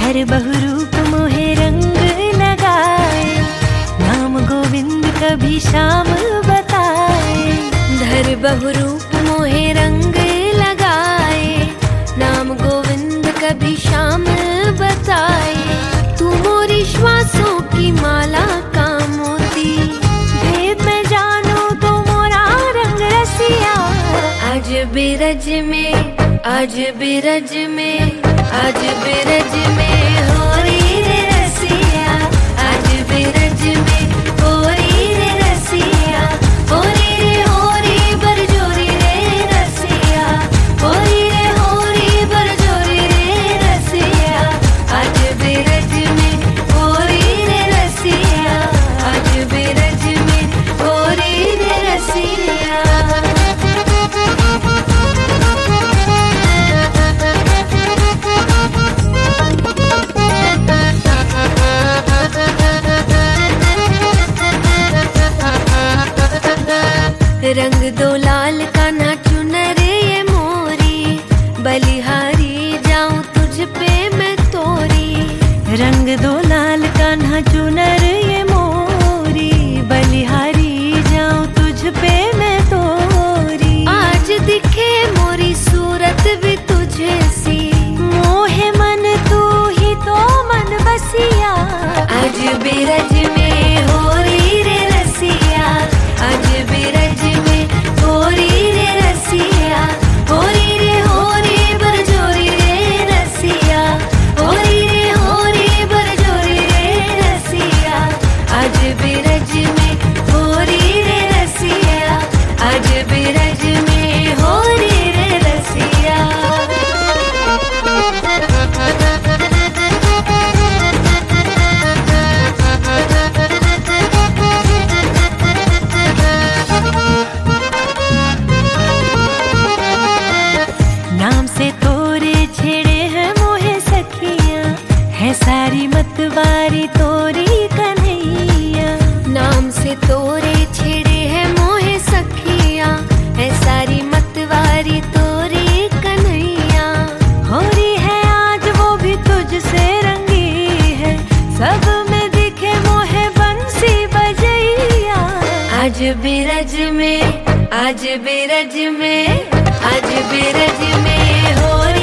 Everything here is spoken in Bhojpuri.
धर बहुरूप मोहे रंग लगाए, नाम गोविंद कभी शाम बताए। धर बहुरूप मोहे रंग लगाए, नाम गोविंद कभी शाम बताए। तू मोरी श्वासों की माला का मोती, भेद में जानो तो मोरा रंग रसिया। आज बिरज में, आज बिरज में, आज बिरज में हो री रे रसिया। आज बिरज में हो री रे रसिया, हो री रे हो री बरजोरी रे रसिया, हो री रे हो री बरजोरी रे रसिया। आज बिरज में हो री रे रसिया, आज बिरज में हो री रे रसिया। रंग दो लाल कान्हा चुनर ये मोरी, बलिहारी जाऊं तुझ पे मैं तोरी। रंग दो लाल कान्हा चुनर ये मोरी, बलिहारी जाऊं तुझ पे मैं तोरी। आज दिखे मोरी सूरत भी तुझे सी, मोहे मन तू ही तो मन बसिया। आज बिरज में हो री रे रसिया, आज बिरज में हो री रे रसिया, हो री रे हो री बरजोरी रे रसिया, हो री रे हो री बरजोरी रे रसिया। आज बिरज में हो री रे रसिया, आज बिरज में हो री रे रसिया। नाम से तोरे छेड़े हैं मोहे सखियां, है सारी मतवारी तोरी कन्हैया। नाम से तोरे छेड़े हैं मोहे सखियां, है सारी मतवारी तोरी कन्हैया। हो रही है आज वो भी तुझसे रंगी है, सब में दिखे मोहे बंसी बजैया। आज बिरज में, आज बिरज में, आज बिरज में हो